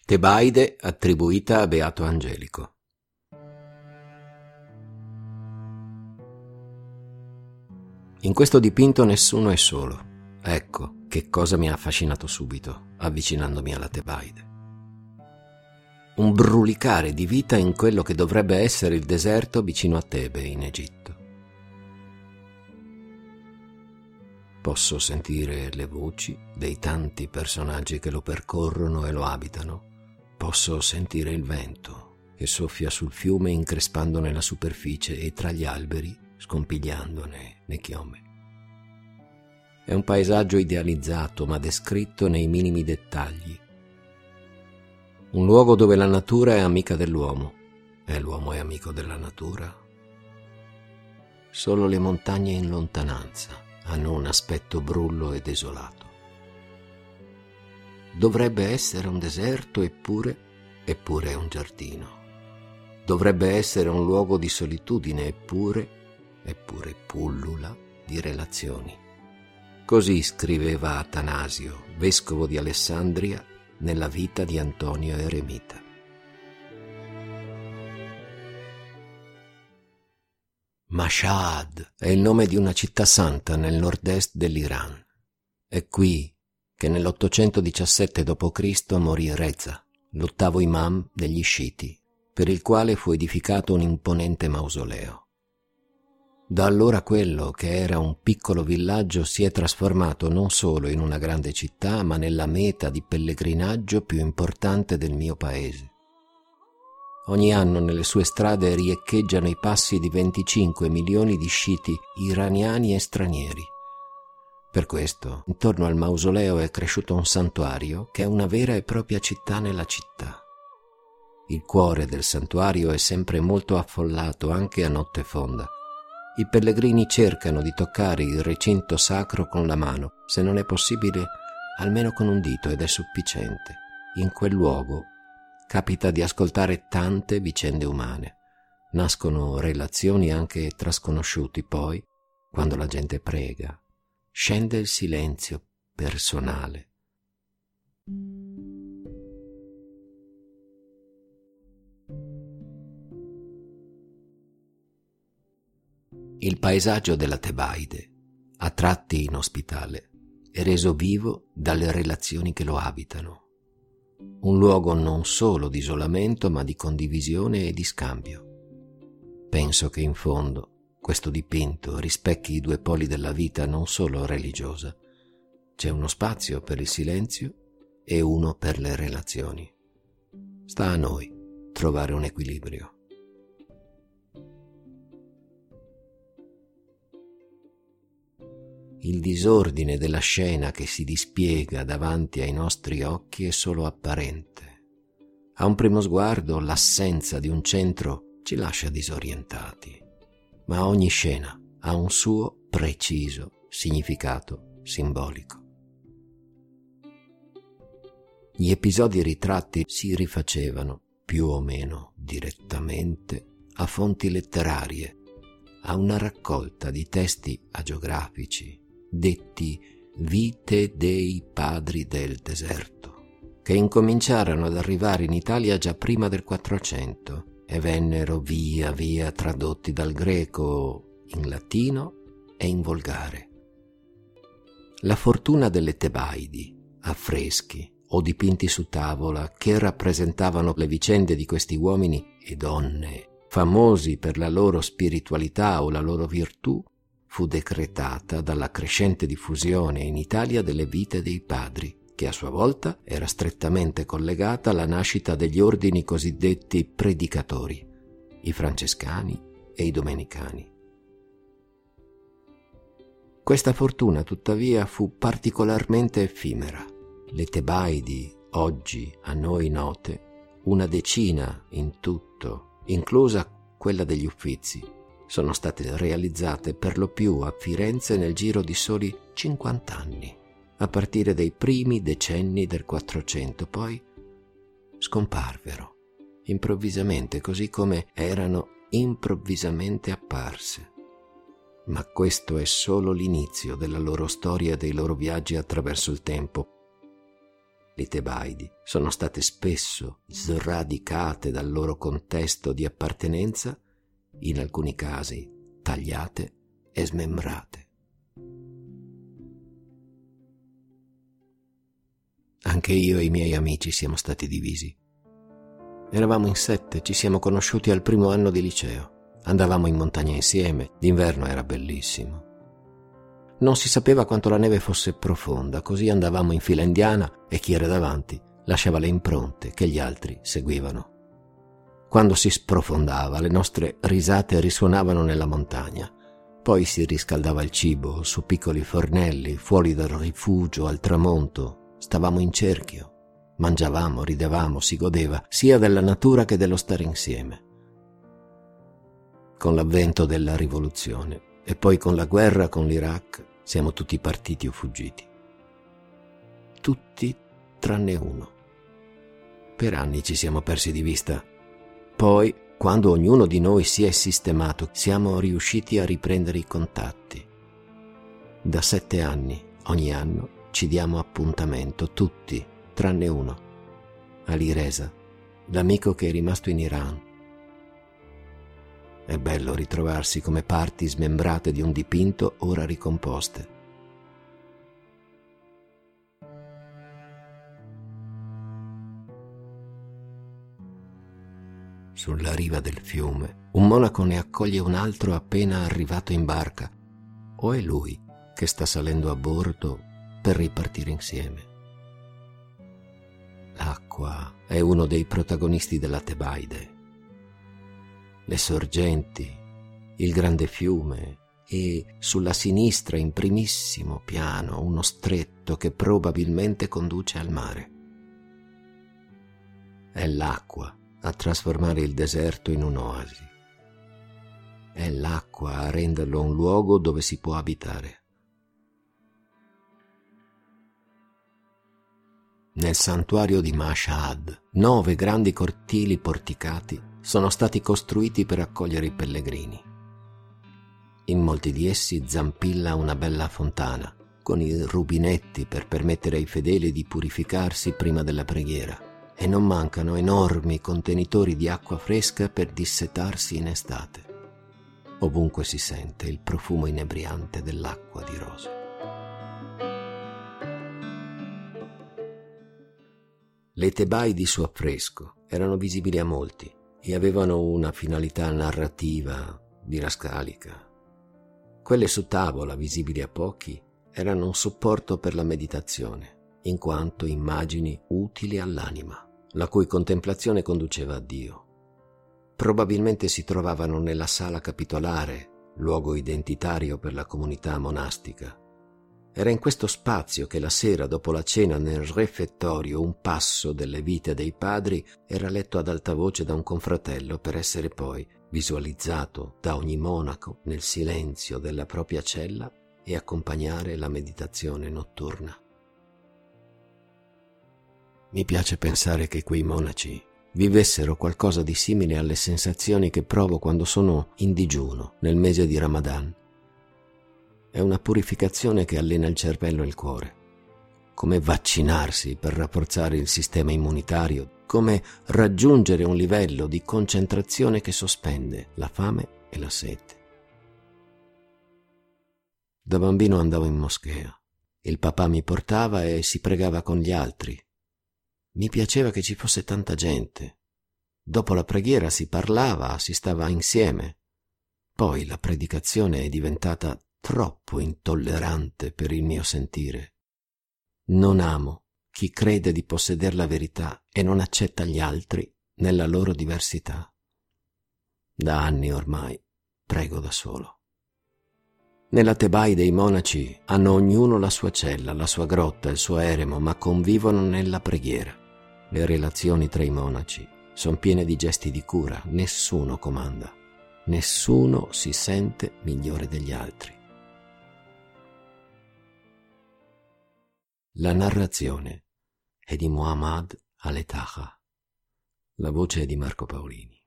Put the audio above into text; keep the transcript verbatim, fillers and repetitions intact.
Tebaide attribuita a Beato Angelico. In questo dipinto nessuno è solo. Ecco che cosa mi ha affascinato subito, avvicinandomi alla Tebaide. Un brulicare di vita in quello che dovrebbe essere il deserto vicino a Tebe, in Egitto. Posso sentire le voci dei tanti personaggi che lo percorrono e lo abitano. Posso sentire il vento che soffia sul fiume increspandone la superficie e tra gli alberi scompigliandone le chiome. È un paesaggio idealizzato ma descritto nei minimi dettagli. Un luogo dove la natura è amica dell'uomo e l'uomo è amico della natura. Solo le montagne in lontananza hanno un aspetto brullo e desolato. Dovrebbe essere un deserto eppure, eppure è un giardino. Dovrebbe essere un luogo di solitudine eppure, eppure pullula di relazioni. Così scriveva Atanasio, vescovo di Alessandria, nella vita di Antonio Eremita. Mashhad è il nome di una città santa nel nord-est dell'Iran. È qui che nell'ottocentodiciassette dopo Cristo morì Reza, l'ottavo imam degli sciiti, per il quale fu edificato un imponente mausoleo. Da allora quello che era un piccolo villaggio si è trasformato non solo in una grande città, ma nella meta di pellegrinaggio più importante del mio paese. Ogni anno nelle sue strade riecheggiano i passi di venticinque milioni di sciiti iraniani e stranieri. Per questo, intorno al mausoleo è cresciuto un santuario che è una vera e propria città nella città. Il cuore del santuario è sempre molto affollato anche a notte fonda. I pellegrini cercano di toccare il recinto sacro con la mano, se non è possibile almeno con un dito, ed è sufficiente. In quel luogo capita di ascoltare tante vicende umane. Nascono relazioni anche tra sconosciuti, poi, quando la gente prega, scende il silenzio personale. Il paesaggio della Tebaide, a tratti inospitale, è reso vivo dalle relazioni che lo abitano. Un luogo non solo di isolamento, ma di condivisione e di scambio. Penso che in fondo questo dipinto rispecchi i due poli della vita non solo religiosa. C'è uno spazio per il silenzio e uno per le relazioni. Sta a noi trovare un equilibrio. Il disordine della scena che si dispiega davanti ai nostri occhi è solo apparente. A un primo sguardo l'assenza di un centro ci lascia disorientati, ma ogni scena ha un suo preciso significato simbolico. Gli episodi ritratti si rifacevano, più o meno direttamente, a fonti letterarie, a una raccolta di testi agiografici, detti vite dei padri del deserto, che incominciarono ad arrivare in Italia già prima del quattrocento e vennero via via tradotti dal greco in latino e in volgare. La fortuna delle Tebaidi, affreschi o dipinti su tavola che rappresentavano le vicende di questi uomini e donne famosi per la loro spiritualità o la loro virtù, fu decretata dalla crescente diffusione in Italia delle vite dei padri, che a sua volta era strettamente collegata alla nascita degli ordini cosiddetti predicatori, i francescani e i domenicani. Questa fortuna, tuttavia, fu particolarmente effimera. Le Tebaidi, oggi a noi note, una decina in tutto, inclusa quella degli Uffizi, sono state realizzate per lo più a Firenze nel giro di soli cinquanta anni, a partire dai primi decenni del Quattrocento, poi scomparvero improvvisamente, così come erano improvvisamente apparse. Ma questo è solo l'inizio della loro storia e dei loro viaggi attraverso il tempo. le Tebaidi, sono state spesso sradicate dal loro contesto di appartenenza, in alcuni casi tagliate e smembrate. Anche io e i miei amici siamo stati divisi. Eravamo in sette, ci siamo conosciuti al primo anno di liceo. Andavamo in montagna insieme, d'inverno era bellissimo. Non si sapeva quanto la neve fosse profonda, così andavamo in fila indiana e chi era davanti lasciava le impronte che gli altri seguivano. Quando si sprofondava, le nostre risate risuonavano nella montagna. Poi si riscaldava il cibo su piccoli fornelli, fuori dal rifugio al tramonto. Stavamo in cerchio, mangiavamo, ridevamo, si godeva sia della natura che dello stare insieme. Con l'avvento della rivoluzione e poi con la guerra con l'Iraq siamo tutti partiti o fuggiti. Tutti tranne uno. Per anni ci siamo persi di vista. Poi, quando ognuno di noi si è sistemato, siamo riusciti a riprendere i contatti. Da sette anni, ogni anno, ci diamo appuntamento, tutti, tranne uno, Ali Reza, l'amico che è rimasto in Iran. È bello ritrovarsi come parti smembrate di un dipinto ora ricomposte. Sulla riva del fiume, un monaco ne accoglie un altro appena arrivato in barca, o è lui che sta salendo a bordo per ripartire insieme. L'acqua è uno dei protagonisti della Tebaide. Le sorgenti, il grande fiume e sulla sinistra in primissimo piano uno stretto che probabilmente conduce al mare. È l'acqua a trasformare il deserto in un'oasi. È l'acqua a renderlo un luogo dove si può abitare. Nel santuario di Mashhad, nove grandi cortili porticati sono stati costruiti per accogliere i pellegrini. In molti di essi zampilla una bella fontana, con i rubinetti per permettere ai fedeli di purificarsi prima della preghiera, e non mancano enormi contenitori di acqua fresca per dissetarsi in estate. Ovunque si sente il profumo inebriante dell'acqua di rose. Le Tebaidi su affresco erano visibili a molti e avevano una finalità narrativa didascalica. Quelle su tavola, visibili a pochi, erano un supporto per la meditazione, in quanto immagini utili all'anima, la cui contemplazione conduceva a Dio. Probabilmente si trovavano nella sala capitolare, luogo identitario per la comunità monastica. Era in questo spazio che la sera, dopo la cena nel refettorio, un passo delle vite dei padri era letto ad alta voce da un confratello per essere poi visualizzato da ogni monaco nel silenzio della propria cella e accompagnare la meditazione notturna. Mi piace pensare che quei monaci vivessero qualcosa di simile alle sensazioni che provo quando sono in digiuno nel mese di Ramadan. È una purificazione che allena il cervello e il cuore, come vaccinarsi per rafforzare il sistema immunitario, come raggiungere un livello di concentrazione che sospende la fame e la sete. Da bambino andavo in moschea. Il papà mi portava e si pregava con gli altri. Mi piaceva che ci fosse tanta gente. Dopo la preghiera si parlava, si stava insieme. Poi la predicazione è diventata troppo intollerante per il mio sentire. Non amo chi crede di possedere la verità e non accetta gli altri nella loro diversità. Da anni ormai prego da solo. Nella Tebaide i monaci hanno ognuno la sua cella, la sua grotta, il suo eremo, ma convivono nella preghiera. Le relazioni tra i monaci sono piene di gesti di cura, nessuno comanda, nessuno si sente migliore degli altri. La narrazione è di Muhammad Al-Etaha, la voce è di Marco Paolini.